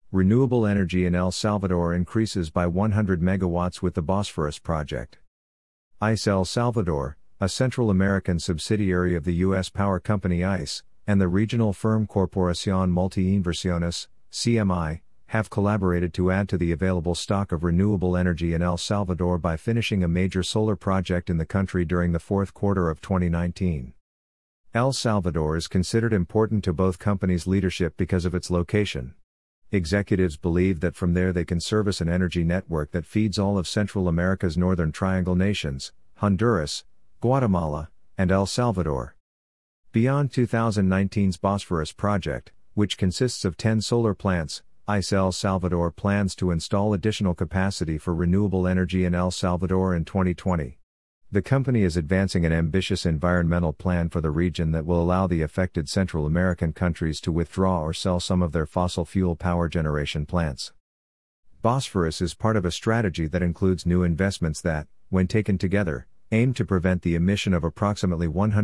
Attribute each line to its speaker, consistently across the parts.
Speaker 1: Renewable energy in El Salvador increases by 100 megawatts with the Bosphorus project. ICE El Salvador, a Central American subsidiary of the U.S. power company ICE, and the regional firm Corporación Multi-Inversiones, CMI, have collaborated to add to the available stock of renewable energy in El Salvador by finishing a major solar project in the country during the fourth quarter of 2019. El Salvador is considered important to both companies' leadership because of its location. Executives believe that from there they can service an energy network that feeds all of Central America's Northern Triangle nations, Honduras, Guatemala, and El Salvador. Beyond 2019's Bosphorus project, which consists of 10 solar plants, ICE El Salvador plans to install additional capacity for renewable energy in El Salvador in 2020. The company is advancing an ambitious environmental plan for the region that will allow the affected Central American countries to withdraw or sell some of their fossil fuel power generation plants. Bosphorus is part of a strategy that includes new investments that, when taken together, aim to prevent the emission of approximately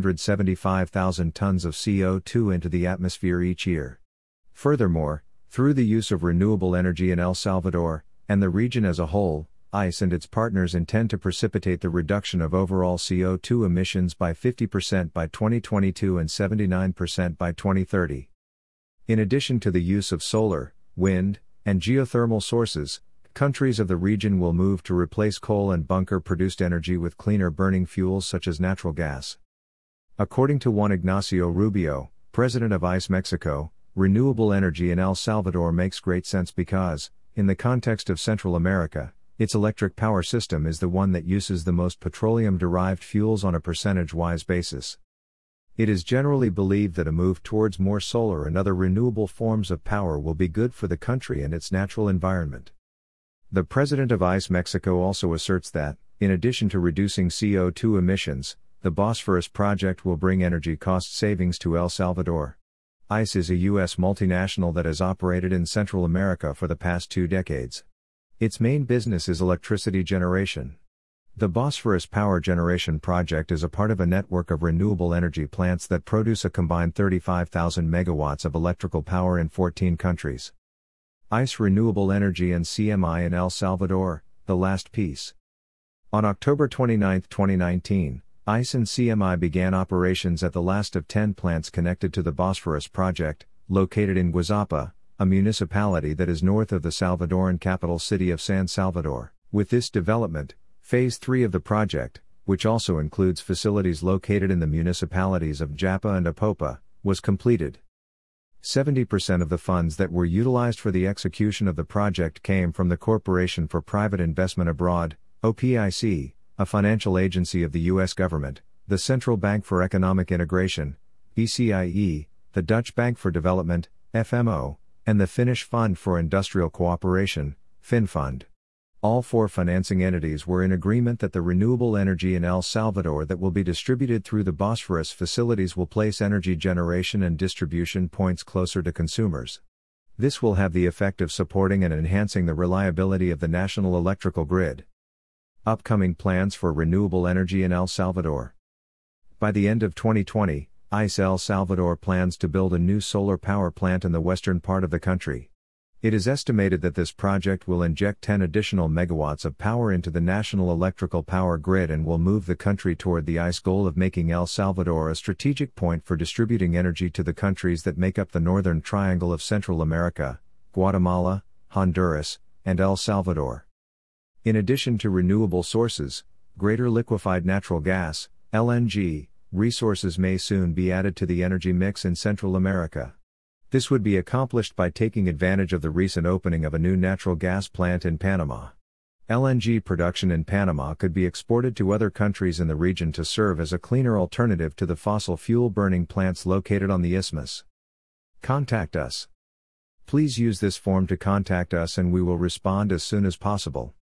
Speaker 1: 175,000 tons of CO2 into the atmosphere each year. Furthermore, through the use of renewable energy in El Salvador, and the region as a whole, ICE and its partners intend to precipitate the reduction of overall CO2 emissions by 50% by 2022 and 79% by 2030. In addition to the use of solar, wind, and geothermal sources, countries of the region will move to replace coal and bunker-produced energy with cleaner burning fuels such as natural gas. According to Juan Ignacio Rubio, president of ICE Mexico, renewable energy in El Salvador makes great sense because, in the context of Central America, its electric power system is the one that uses the most petroleum-derived fuels on a percentage-wise basis. It is generally believed that a move towards more solar and other renewable forms of power will be good for the country and its natural environment. The president of ICE Mexico also asserts that, in addition to reducing CO2 emissions, the Bosphorus project will bring energy cost savings to El Salvador. ICE is a U.S. multinational that has operated in Central America for the past 2 decades. Its main business is electricity generation. The Bosphorus Power Generation Project is a part of a network of renewable energy plants that produce a combined 35,000 megawatts of electrical power in 14 countries. ICE Renewable Energy and CMI in El Salvador, the last piece. On October 29, 2019, ICE and CMI began operations at the last of 10 plants connected to the Bosphorus project, located in Guazapa, a municipality that is north of the Salvadoran capital city of San Salvador. With this development, Phase 3 of the project, which also includes facilities located in the municipalities of Japa and Apopa, was completed. 70% of the funds that were utilized for the execution of the project came from the Corporation for Private Investment Abroad, OPIC, a financial agency of the U.S. government, the Central Bank for Economic Integration, BCIE, the Dutch Bank for Development, FMO, and the Finnish Fund for Industrial Cooperation, FinFund. All 4 financing entities were in agreement that the renewable energy in El Salvador that will be distributed through the Bosphorus facilities will place energy generation and distribution points closer to consumers. This will have the effect of supporting and enhancing the reliability of the national electrical grid. Upcoming plans for renewable energy in El Salvador. By the end of 2020, ICE El Salvador plans to build a new solar power plant in the western part of the country. It is estimated that this project will inject 10 additional megawatts of power into the national electrical power grid and will move the country toward the ICE goal of making El Salvador a strategic point for distributing energy to the countries that make up the Northern Triangle of Central America, Guatemala, Honduras, and El Salvador. In addition to renewable sources, greater liquefied natural gas, LNG, resources may soon be added to the energy mix in Central America. This would be accomplished by taking advantage of the recent opening of a new natural gas plant in Panama. LNG production in Panama could be exported to other countries in the region to serve as a cleaner alternative to the fossil fuel burning plants located on the isthmus. Contact us. Please use this form to contact us and we will respond as soon as possible.